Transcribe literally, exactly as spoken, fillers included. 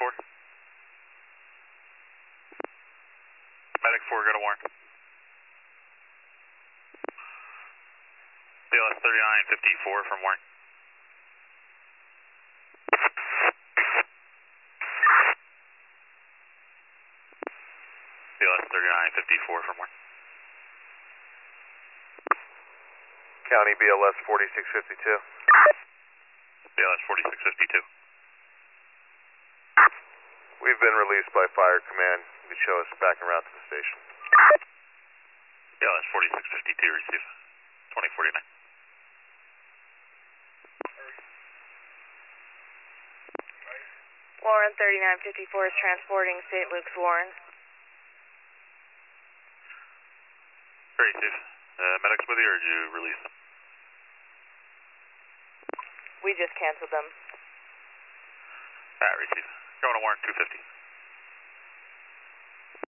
four. Medic four, go to Warren. B L S thirty-nine fifty-four from Warren. B L S thirty-nine fifty-four from Warren. County B L S forty-six fifty-two. B L S forty-six fifty-two. We've been released by Fire Command. You can show us back en route to the station. B L S forty-six fifty-two, receive. twenty forty-nine. Warren thirty-nine fifty-four is transporting Saint Luke's Warren. Great, Steve. Uh, medics with you, or did you release them? We just canceled them. Alright, receive. Going to Warren two fifty.